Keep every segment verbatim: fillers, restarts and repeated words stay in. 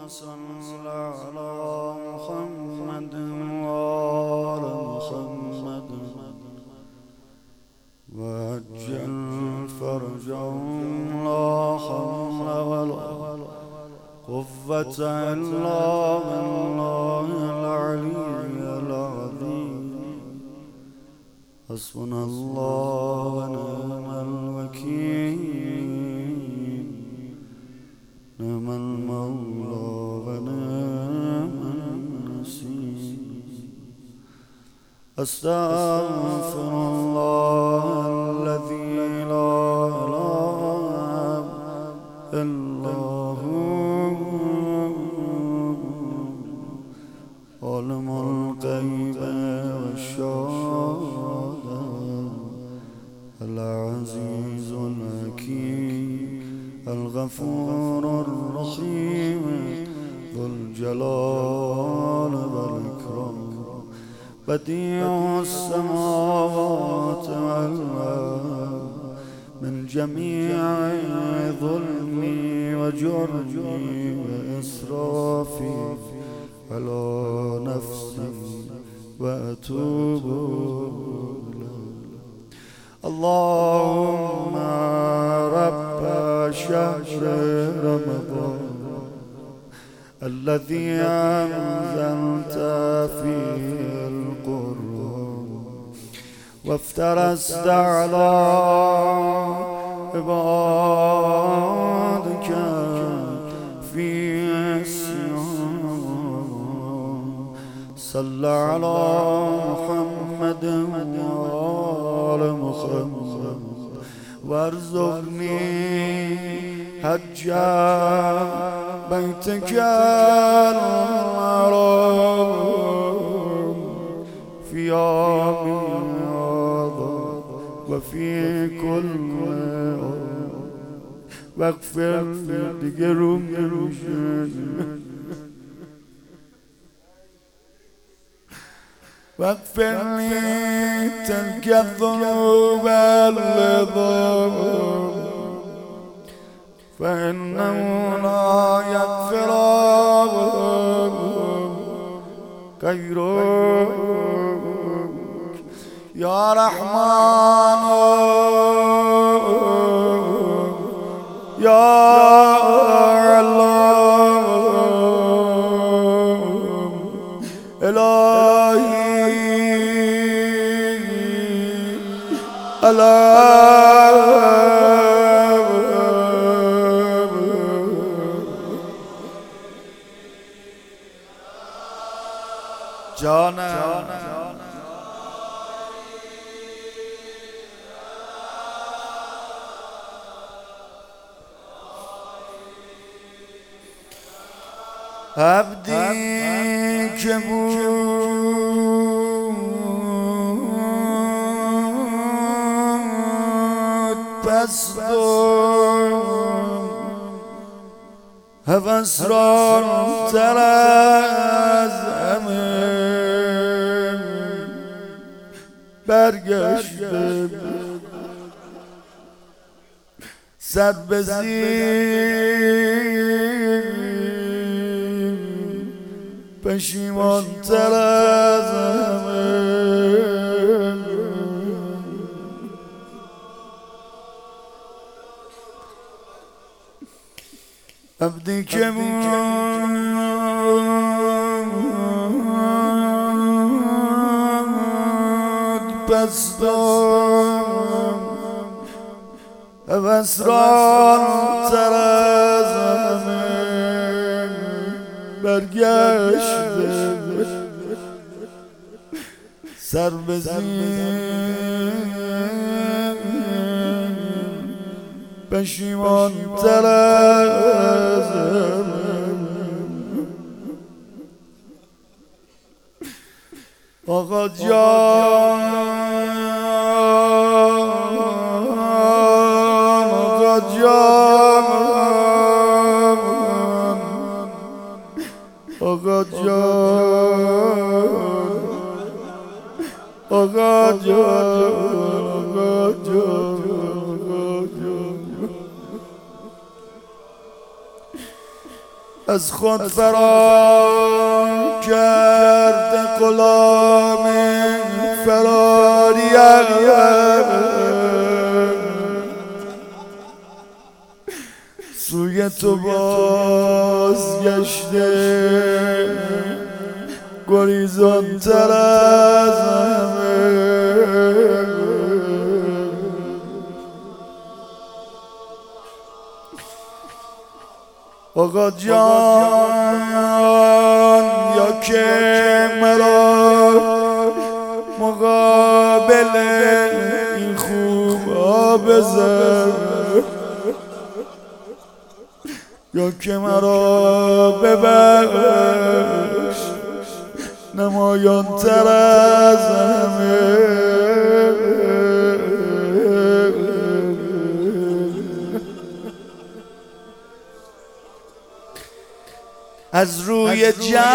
صل على محمد وآل محمد وعجل فرجهم لا حول ولا قوة إلا بالله العلي العظيم. حسبنا الله ونعم الوكيل، نعم المولى ونعم النصير. أستغفر الله الذي لا إله إلا هو، عالم الغيب والشهادة، العزيز الحكيم، الغفور الرحيم، ذو الجلال والإكرام، بديع السماوات والأرض، من جميع ظلمي وجرمي وإسرافي على نفسي وأتوب إليه. اللهم رب شهر رمضان الذي أنزلت فيه القرآن وافترست على عبادك فيه الصيام، صل على محمد وآل محمد وارزقني حج بيتك الحرام في يوم هذا وفي كل يوم، واغفر لي واغفر لي تلك الذنوب العظام، فإنه لا يغفر غيرك يا رحمن يا الله. إلهي الله جانا عبدی که بود پست و هوسران‌تر از همه برگشته سر به زیر، پشیمان‌تر از همه عبدی که بود پست و هوسران‌تر از همه برگشته سر به زیر، پشیمان‌تر از همه. آقا جان آقا جان آقا جان آقا جان آقا جان از خود فرار کرده غلام فراریم سوی تو بازگشته گریزان تر از همه آقا جان یا که مرا مقابل این خوبا بزن یا که مرا ببخش نمایان تر از همه از روی جان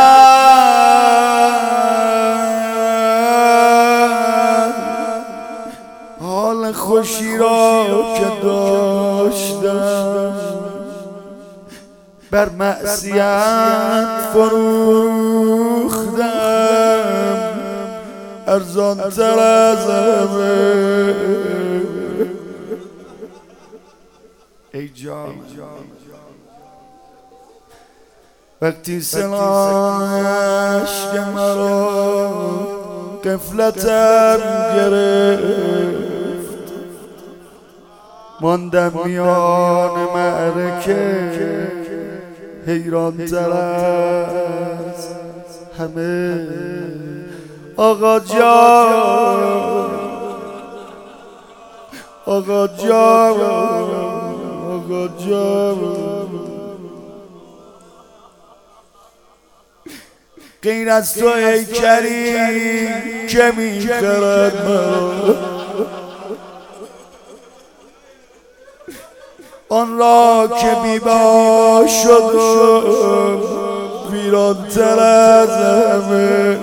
حال خوشی را که داشتم بر معصیت فروختم ارزان تر از همه ای جان وقتی سلاش که مرا غفلتم گرفت ماندم میان معرکه حیران تر از همه آقا جان آقا جان آقا جان غیر از تو ای کریم که میخرد مرا آن را که بی‌با شد و ویران تر از همه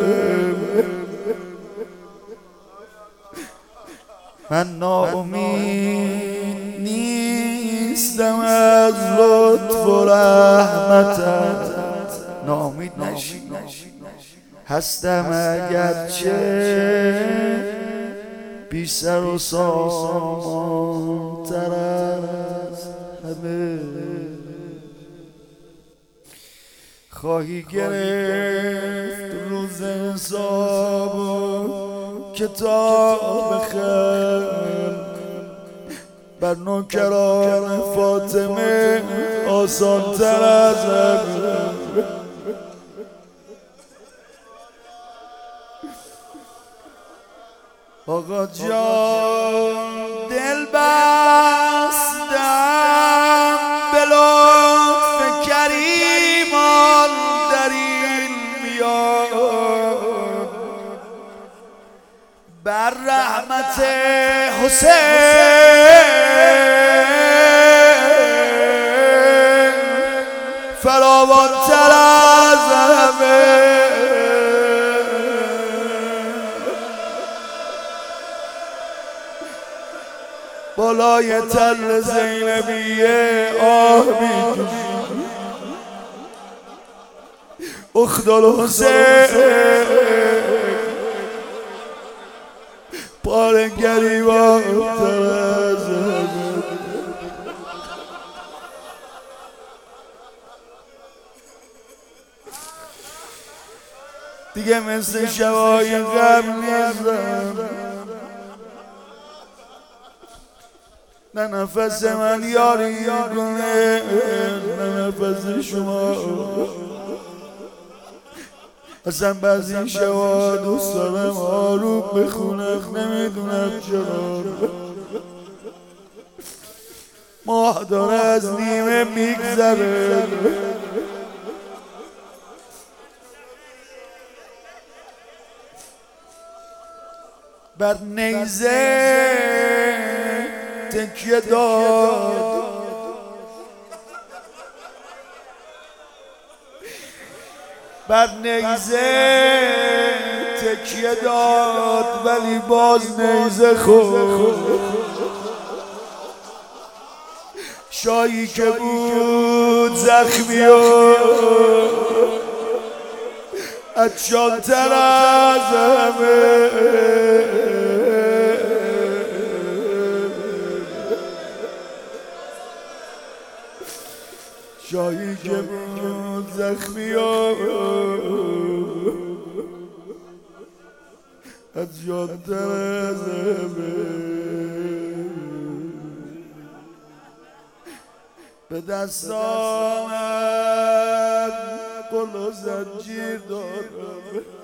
من ناامید نیستم از لطف و رحمتت ناامید نشی هستم اگرچه بی سر و سامان تر از همه خواهی گرفت روز حساب و کتاب خیر بر نوکران فاطمه آسان تر از همه آقا جان دل بستم به لطف کریمان در این میان بر رحمت حسین فراوان تر از همه بالای تل زینبیه آه میکشی اخت الحسین پاره گریبان تر از همه دیگه مثل شبای قبل نیستم نه نفس من یاری کنه نه نفس شما اصلا بعضی شبا دوست دارم آروم بخونم نمیدونم چرا ماه داره از نیمه میگذره بر نیزه تکیه داد بر نیزه تکیه داد ولی باز نیزه خورد شایی که بود زخمی و عطشان‌تر از همه جایی که بود زخمی و عطشان‌تر از همه به دستانم قل و زنجیر دارم